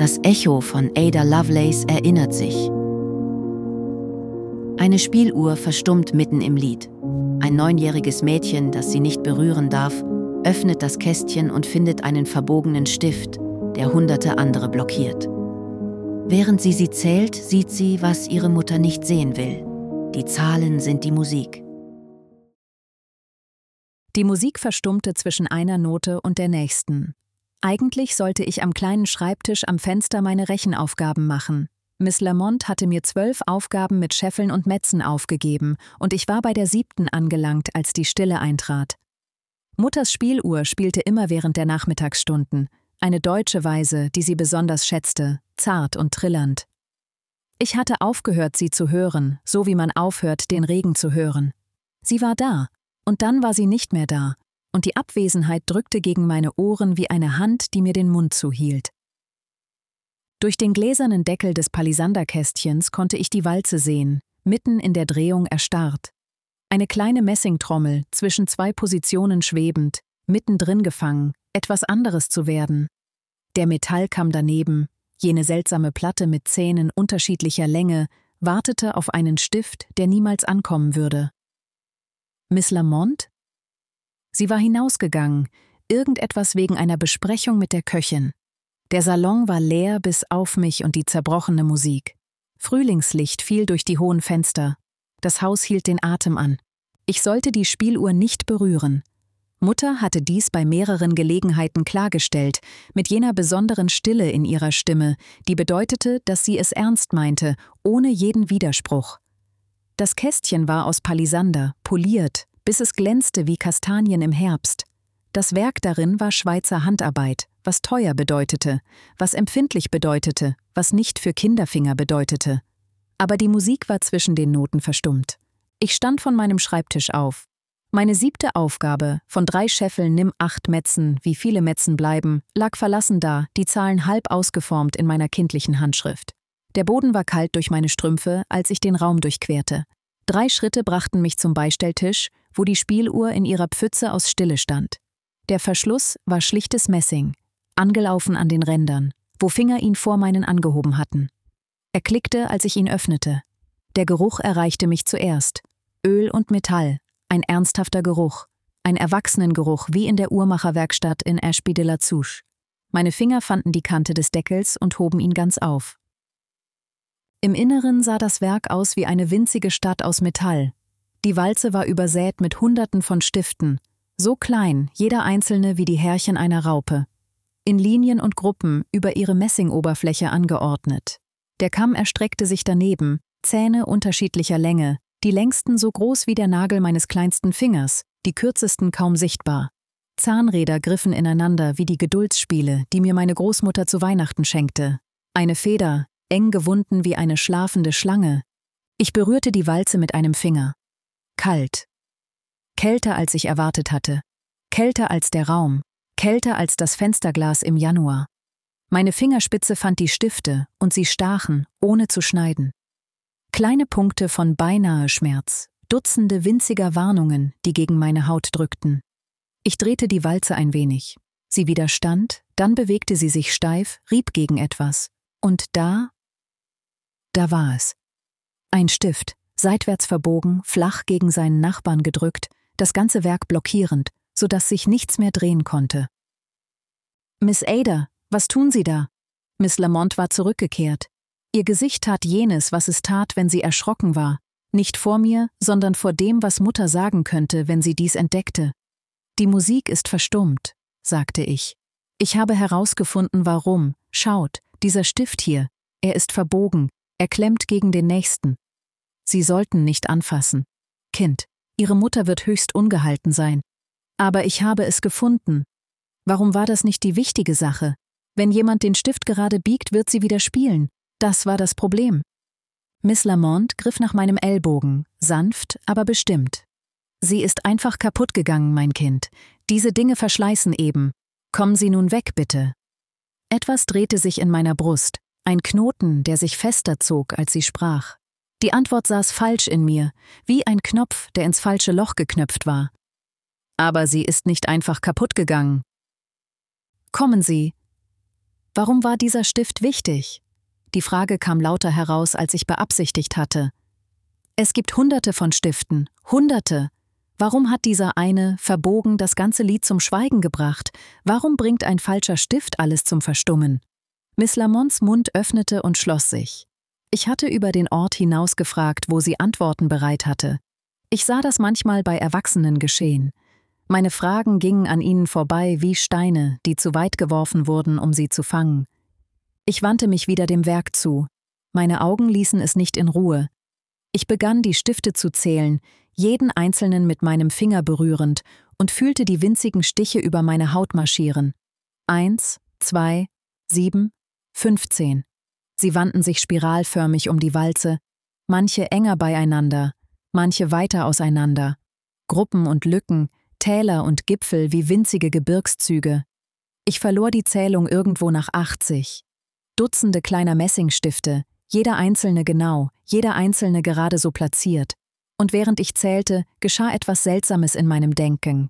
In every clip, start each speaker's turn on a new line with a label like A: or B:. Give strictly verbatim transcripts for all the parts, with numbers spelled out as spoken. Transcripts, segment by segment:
A: Das Echo von Ada Lovelace erinnert sich. Eine Spieluhr verstummt mitten im Lied. Ein neunjähriges Mädchen, das sie nicht berühren darf, öffnet das Kästchen und findet einen verbogenen Stift, der hunderte andere blockiert. Während sie sie zählt, sieht sie, was ihre Mutter nicht sehen will. Die Zahlen sind die Musik.
B: Die Musik verstummte zwischen einer Note und der nächsten. Eigentlich sollte ich am kleinen Schreibtisch am Fenster meine Rechenaufgaben machen. Miss Lamont hatte mir zwölf Aufgaben mit Scheffeln und Metzen aufgegeben, und ich war bei der siebten angelangt, als die Stille eintrat. Mutters Spieluhr spielte immer während der Nachmittagsstunden, eine deutsche Weise, die sie besonders schätzte, zart und trillernd. Ich hatte aufgehört, sie zu hören, so wie man aufhört, den Regen zu hören. Sie war da, und dann war sie nicht mehr da, und die Abwesenheit drückte gegen meine Ohren wie eine Hand, die mir den Mund zuhielt. Durch den gläsernen Deckel des Palisanderkästchens konnte ich die Walze sehen, mitten in der Drehung erstarrt. Eine kleine Messingtrommel, zwischen zwei Positionen schwebend, mittendrin gefangen, etwas anderes zu werden. Der Metallkamm daneben, jene seltsame Platte mit Zähnen unterschiedlicher Länge, wartete auf einen Stift, der niemals ankommen würde. Miss Lamont? Sie war hinausgegangen, irgendetwas wegen einer Besprechung mit der Köchin. Der Salon war leer bis auf mich und die zerbrochene Musik. Frühlingslicht fiel durch die hohen Fenster. Das Haus hielt den Atem an. Ich sollte die Spieluhr nicht berühren. Mutter hatte dies bei mehreren Gelegenheiten klargestellt, mit jener besonderen Stille in ihrer Stimme, die bedeutete, dass sie es ernst meinte, ohne jeden Widerspruch. Das Kästchen war aus Palisander, poliert, bis es glänzte wie Kastanien im Herbst. Das Werk darin war Schweizer Handarbeit, was teuer bedeutete, was empfindlich bedeutete, was nicht für Kinderfinger bedeutete. Aber die Musik war zwischen den Noten verstummt. Ich stand von meinem Schreibtisch auf. Meine siebte Aufgabe, von drei Scheffeln nimm acht Metzen, wie viele Metzen bleiben, lag verlassen da, die Zahlen halb ausgeformt in meiner kindlichen Handschrift. Der Boden war kalt durch meine Strümpfe, als ich den Raum durchquerte. Drei Schritte brachten mich zum Beistelltisch, wo die Spieluhr in ihrer Pfütze aus Stille stand. Der Verschluss war schlichtes Messing, angelaufen an den Rändern, wo Finger ihn vor meinen angehoben hatten. Er klickte, als ich ihn öffnete. Der Geruch erreichte mich zuerst. Öl und Metall, ein ernsthafter Geruch, ein Erwachsenengeruch wie in der Uhrmacherwerkstatt in Ashby de la Zouche. Meine Finger fanden die Kante des Deckels und hoben ihn ganz auf. Im Inneren sah das Werk aus wie eine winzige Stadt aus Metall. Die Walze war übersät mit Hunderten von Stiften, so klein, jeder einzelne wie die Härchen einer Raupe. In Linien und Gruppen über ihre Messingoberfläche angeordnet. Der Kamm erstreckte sich daneben, Zähne unterschiedlicher Länge, die längsten so groß wie der Nagel meines kleinsten Fingers, die kürzesten kaum sichtbar. Zahnräder griffen ineinander wie die Geduldsspiele, die mir meine Großmutter zu Weihnachten schenkte. Eine Feder, eng gewunden wie eine schlafende Schlange. Ich berührte die Walze mit einem Finger. Kalt. Kälter, als ich erwartet hatte. Kälter als der Raum. Kälter als das Fensterglas im Januar. Meine Fingerspitze fand die Stifte und sie stachen, ohne zu schneiden. Kleine Punkte von beinahe Schmerz, Dutzende winziger Warnungen, die gegen meine Haut drückten. Ich drehte die Walze ein wenig. Sie widerstand, dann bewegte sie sich steif, rieb gegen etwas. Und da, da war es. Ein Stift, seitwärts verbogen, flach gegen seinen Nachbarn gedrückt, das ganze Werk blockierend, sodass sich nichts mehr drehen konnte. »Miss Ada, was tun Sie da?« Miss Lamont war zurückgekehrt. Ihr Gesicht tat jenes, was es tat, wenn sie erschrocken war. Nicht vor mir, sondern vor dem, was Mutter sagen könnte, wenn sie dies entdeckte. »Die Musik ist verstummt«, sagte ich. »Ich habe herausgefunden, warum. Schaut, dieser Stift hier, er ist verbogen, er klemmt gegen den nächsten. Sie sollten nicht anfassen. Kind, Ihre Mutter wird höchst ungehalten sein. Aber ich habe es gefunden. Warum war das nicht die wichtige Sache? Wenn jemand den Stift gerade biegt, wird sie wieder spielen. Das war das Problem.« Miss Lamont griff nach meinem Ellbogen, sanft, aber bestimmt. »Sie ist einfach kaputt gegangen, mein Kind. Diese Dinge verschleißen eben. Kommen Sie nun weg, bitte.« Etwas drehte sich in meiner Brust, ein Knoten, der sich fester zog, als sie sprach. Die Antwort saß falsch in mir, wie ein Knopf, der ins falsche Loch geknöpft war. »Aber sie ist nicht einfach kaputt gegangen.« »Kommen Sie.« Warum war dieser Stift wichtig? Die Frage kam lauter heraus, als ich beabsichtigt hatte. Es gibt Hunderte von Stiften, Hunderte. Warum hat dieser eine, verbogen, das ganze Lied zum Schweigen gebracht? Warum bringt ein falscher Stift alles zum Verstummen? Miss Lamonts Mund öffnete und schloss sich. Ich hatte über den Ort hinaus gefragt, wo sie Antworten bereit hatte. Ich sah das manchmal bei Erwachsenen geschehen. Meine Fragen gingen an ihnen vorbei wie Steine, die zu weit geworfen wurden, um sie zu fangen. Ich wandte mich wieder dem Werk zu. Meine Augen ließen es nicht in Ruhe. Ich begann, die Stifte zu zählen, jeden einzelnen mit meinem Finger berührend, und fühlte die winzigen Stiche über meine Haut marschieren. Eins, zwei, sieben, fünfzehn. Sie wandten sich spiralförmig um die Walze, manche enger beieinander, manche weiter auseinander. Gruppen und Lücken, Täler und Gipfel wie winzige Gebirgszüge. Ich verlor die Zählung irgendwo nach achtzig. Dutzende kleiner Messingstifte, jeder einzelne genau, jeder einzelne gerade so platziert. Und während ich zählte, geschah etwas Seltsames in meinem Denken.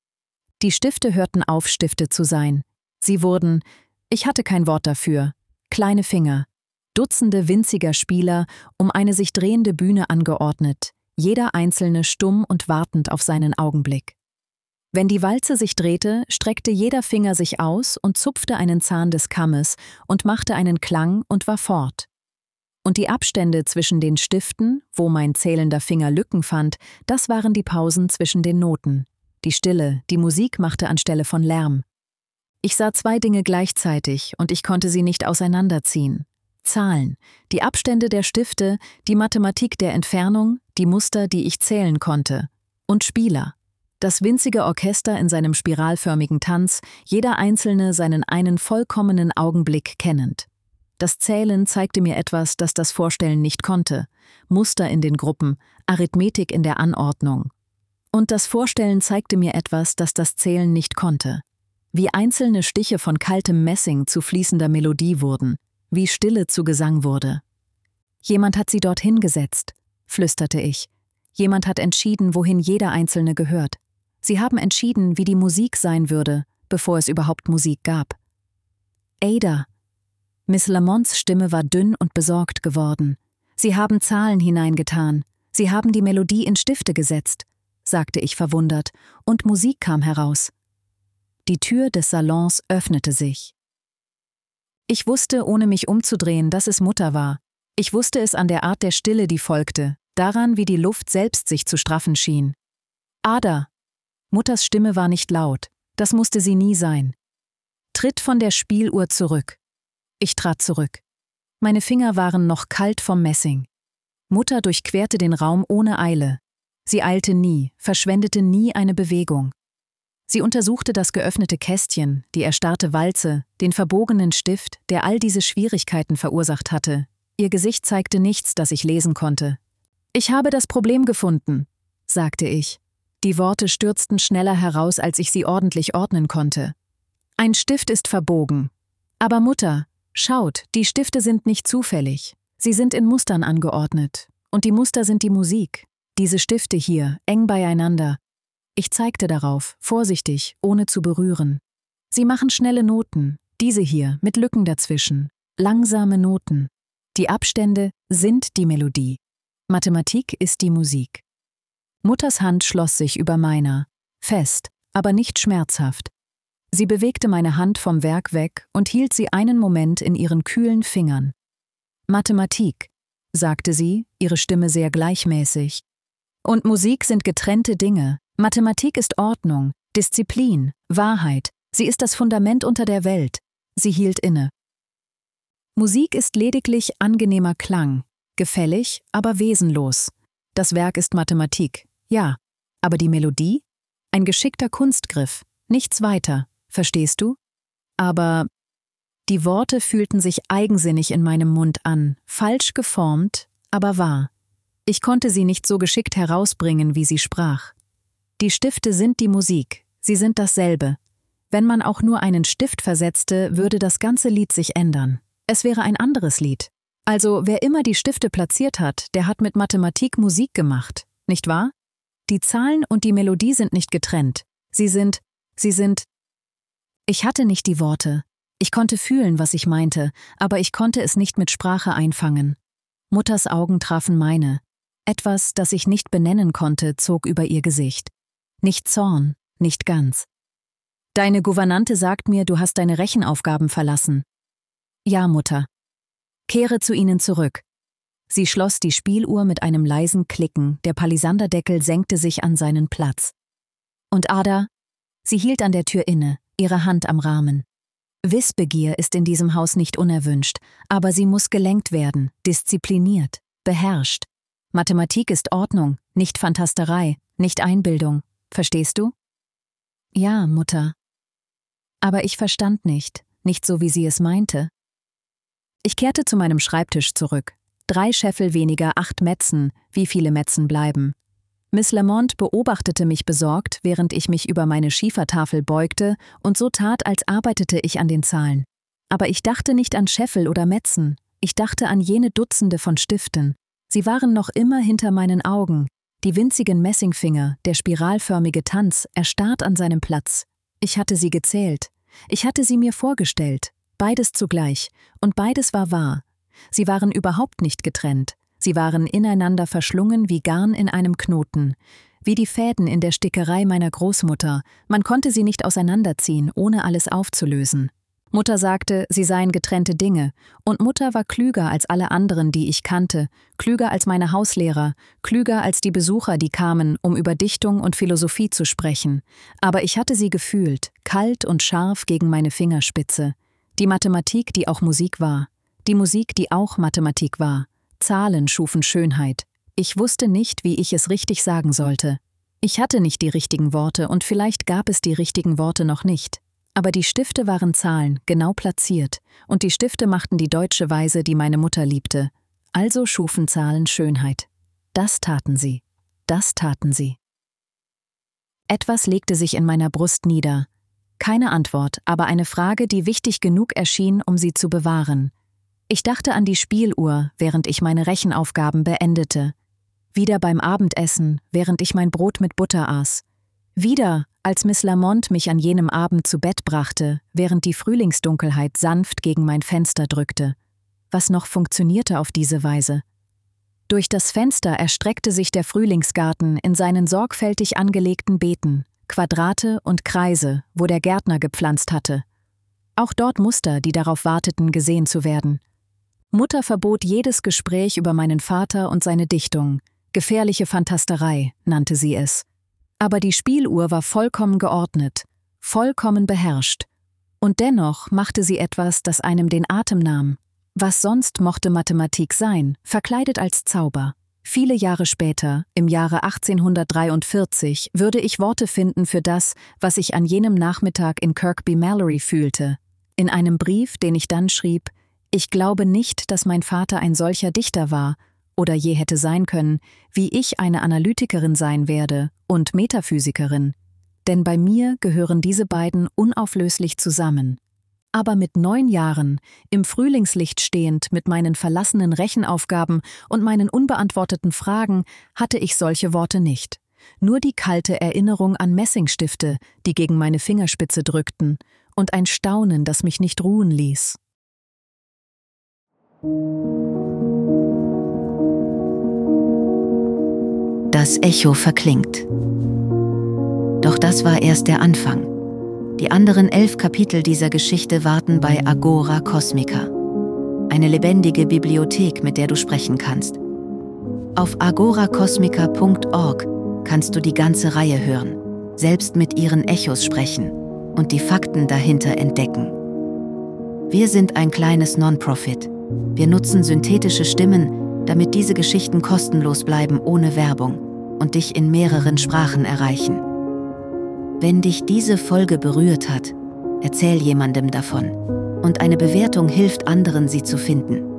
B: Die Stifte hörten auf, Stifte zu sein. Sie wurden, ich hatte kein Wort dafür, kleine Finger. Dutzende winziger Spieler, um eine sich drehende Bühne angeordnet, jeder einzelne stumm und wartend auf seinen Augenblick. Wenn die Walze sich drehte, streckte jeder Finger sich aus und zupfte einen Zahn des Kammes und machte einen Klang und war fort. Und die Abstände zwischen den Stiften, wo mein zählender Finger Lücken fand, das waren die Pausen zwischen den Noten. Die Stille, die Musik machte anstelle von Lärm. Ich sah zwei Dinge gleichzeitig und ich konnte sie nicht auseinanderziehen. Zahlen, die Abstände der Stifte, die Mathematik der Entfernung, die Muster, die ich zählen konnte. Und Spieler. Das winzige Orchester in seinem spiralförmigen Tanz, jeder einzelne seinen einen vollkommenen Augenblick kennend. Das Zählen zeigte mir etwas, das das Vorstellen nicht konnte. Muster in den Gruppen, Arithmetik in der Anordnung. Und das Vorstellen zeigte mir etwas, das das Zählen nicht konnte. Wie einzelne Stiche von kaltem Messing zu fließender Melodie wurden, wie Stille zu Gesang wurde. Jemand hat sie dorthin gesetzt, flüsterte ich. Jemand hat entschieden, wohin jeder Einzelne gehört. Sie haben entschieden, wie die Musik sein würde, bevor es überhaupt Musik gab. Ada. Miss Lamonts Stimme war dünn und besorgt geworden. Sie haben Zahlen hineingetan. Sie haben die Melodie in Stifte gesetzt, sagte ich verwundert, und Musik kam heraus. Die Tür des Salons öffnete sich. Ich wusste, ohne mich umzudrehen, dass es Mutter war. Ich wusste es an der Art der Stille, die folgte, daran, wie die Luft selbst sich zu straffen schien. Ada! Mutters Stimme war nicht laut. Das musste sie nie sein. Tritt von der Spieluhr zurück. Ich trat zurück. Meine Finger waren noch kalt vom Messing. Mutter durchquerte den Raum ohne Eile. Sie eilte nie, verschwendete nie eine Bewegung. Sie untersuchte das geöffnete Kästchen, die erstarrte Walze, den verbogenen Stift, der all diese Schwierigkeiten verursacht hatte. Ihr Gesicht zeigte nichts, das ich lesen konnte. »Ich habe das Problem gefunden«, sagte ich. Die Worte stürzten schneller heraus, als ich sie ordentlich ordnen konnte. »Ein Stift ist verbogen. Aber Mutter, schaut, die Stifte sind nicht zufällig. Sie sind in Mustern angeordnet. Und die Muster sind die Musik. Diese Stifte hier, eng beieinander. Ich zeigte darauf, vorsichtig, ohne zu berühren. Sie machen schnelle Noten, diese hier, mit Lücken dazwischen. Langsame Noten. Die Abstände sind die Melodie. Mathematik ist die Musik.« Mutters Hand schloss sich über meiner, fest, aber nicht schmerzhaft. Sie bewegte meine Hand vom Werk weg und hielt sie einen Moment in ihren kühlen Fingern. »Mathematik«, sagte sie, ihre Stimme sehr gleichmäßig. »Und Musik sind getrennte Dinge. Mathematik ist Ordnung, Disziplin, Wahrheit. Sie ist das Fundament unter der Welt.« Sie hielt inne. »Musik ist lediglich angenehmer Klang, gefällig, aber wesenlos. Das Werk ist Mathematik, ja, aber die Melodie? Ein geschickter Kunstgriff, nichts weiter, verstehst du? Aber…« Die Worte fühlten sich eigensinnig in meinem Mund an, falsch geformt, aber wahr. Ich konnte sie nicht so geschickt herausbringen, wie sie sprach. Die Stifte sind die Musik, sie sind dasselbe. Wenn man auch nur einen Stift versetzte, würde das ganze Lied sich ändern. Es wäre ein anderes Lied. Also wer immer die Stifte platziert hat, der hat mit Mathematik Musik gemacht, nicht wahr? Die Zahlen und die Melodie sind nicht getrennt. Sie sind, sie sind… Ich hatte nicht die Worte. Ich konnte fühlen, was ich meinte, aber ich konnte es nicht mit Sprache einfangen. Mutters Augen trafen meine. Etwas, das ich nicht benennen konnte, zog über ihr Gesicht. Nicht Zorn, nicht ganz. »Deine Gouvernante sagt mir, du hast deine Rechenaufgaben verlassen.« »Ja, Mutter.« »Kehre zu ihnen zurück.« Sie schloss die Spieluhr mit einem leisen Klicken, der Palisanderdeckel senkte sich an seinen Platz. »Und Ada?« Sie hielt an der Tür inne, ihre Hand am Rahmen. Wissbegier ist in diesem Haus nicht unerwünscht, aber sie muss gelenkt werden, diszipliniert, beherrscht. Mathematik ist Ordnung, nicht Fantasterei, nicht Einbildung. Verstehst du? Ja, Mutter. Aber ich verstand nicht, nicht so, wie sie es meinte. Ich kehrte zu meinem Schreibtisch zurück. Drei Scheffel weniger, acht Metzen, wie viele Metzen bleiben. Miss Lamont beobachtete mich besorgt, während ich mich über meine Schiefertafel beugte und so tat, als arbeitete ich an den Zahlen. Aber ich dachte nicht an Scheffel oder Metzen, ich dachte an jene Dutzende von Stiften. Sie waren noch immer hinter meinen Augen, die winzigen Messingfinger, der spiralförmige Tanz, erstarrt an seinem Platz. Ich hatte sie gezählt, ich hatte sie mir vorgestellt, beides zugleich, und beides war wahr. Sie waren überhaupt nicht getrennt. Sie waren ineinander verschlungen wie Garn in einem Knoten, wie die Fäden in der Stickerei meiner Großmutter. Man konnte sie nicht auseinanderziehen, ohne alles aufzulösen. Mutter sagte, sie seien getrennte Dinge, und Mutter war klüger als alle anderen, die ich kannte, klüger als meine Hauslehrer, klüger als die Besucher, die kamen, um über Dichtung und Philosophie zu sprechen. Aber ich hatte sie gefühlt, kalt und scharf gegen meine Fingerspitze. Die Mathematik, die auch Musik war. Die Musik, die auch Mathematik war. Zahlen schufen Schönheit. Ich wusste nicht, wie ich es richtig sagen sollte. Ich hatte nicht die richtigen Worte und vielleicht gab es die richtigen Worte noch nicht. Aber die Stifte waren Zahlen, genau platziert, und die Stifte machten die deutsche Weise, die meine Mutter liebte. Also schufen Zahlen Schönheit. Das taten sie. Das taten sie. Etwas legte sich in meiner Brust nieder. Keine Antwort, aber eine Frage, die wichtig genug erschien, um sie zu bewahren. Ich dachte an die Spieluhr, während ich meine Rechenaufgaben beendete. Wieder beim Abendessen, während ich mein Brot mit Butter aß. Wieder, als Miss Lamont mich an jenem Abend zu Bett brachte, während die Frühlingsdunkelheit sanft gegen mein Fenster drückte. Was noch funktionierte auf diese Weise? Durch das Fenster erstreckte sich der Frühlingsgarten in seinen sorgfältig angelegten Beeten, Quadrate und Kreise, wo der Gärtner gepflanzt hatte. Auch dort Muster, die darauf warteten, gesehen zu werden. Mutter verbot jedes Gespräch über meinen Vater und seine Dichtung. Gefährliche Fantasterei, nannte sie es. Aber die Spieluhr war vollkommen geordnet, vollkommen beherrscht. Und dennoch machte sie etwas, das einem den Atem nahm. Was sonst mochte Mathematik sein, verkleidet als Zauber. Viele Jahre später, im Jahre achtzehnhundertdreiundvierzig, würde ich Worte finden für das, was ich an jenem Nachmittag in Kirkby Mallory fühlte. In einem Brief, den ich dann schrieb: Ich glaube nicht, dass mein Vater ein solcher Dichter war oder je hätte sein können, wie ich eine Analytikerin sein werde und Metaphysikerin. Denn bei mir gehören diese beiden unauflöslich zusammen. Aber mit neun Jahren, im Frühlingslicht stehend mit meinen verlassenen Rechenaufgaben und meinen unbeantworteten Fragen, hatte ich solche Worte nicht. Nur die kalte Erinnerung an Messingstifte, die gegen meine Fingerspitze drückten, und ein Staunen, das mich nicht ruhen ließ.
A: Das Echo verklingt. Doch das war erst der Anfang. Die anderen elf Kapitel dieser Geschichte warten bei Agora Cosmica. Eine lebendige Bibliothek, mit der du sprechen kannst. Auf agora cosmica punkt org kannst du die ganze Reihe hören, selbst mit ihren Echos sprechen und die Fakten dahinter entdecken. Wir sind ein kleines Non-Profit. Wir nutzen synthetische Stimmen, damit diese Geschichten kostenlos bleiben ohne Werbung und dich in mehreren Sprachen erreichen. Wenn dich diese Folge berührt hat, erzähl jemandem davon. Und eine Bewertung hilft anderen, sie zu finden.